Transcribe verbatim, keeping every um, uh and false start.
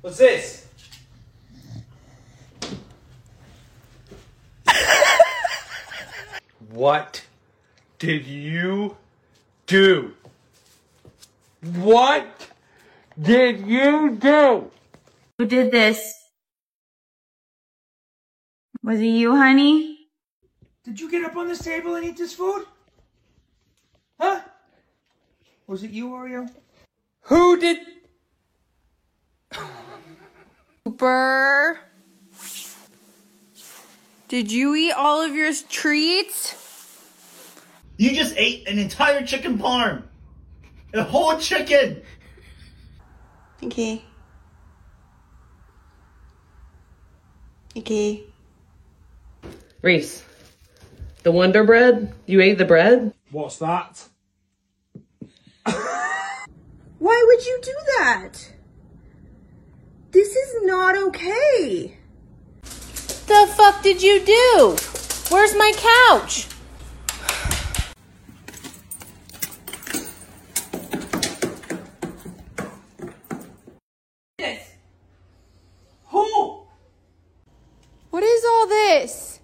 What's this? What did you do? What did you do? Who did this? Was it you, honey? Did you get up on this table and eat this food? Huh? Was it you, Oreo? Who did... Cooper, did you eat all of your treats? You just ate an entire chicken parm. A whole chicken. Okay. Okay. Reese, the Wonder Bread? You ate the bread? What's that? Why would you do that? This is not okay. The fuck did you do? Where's my couch? Who? What is all this?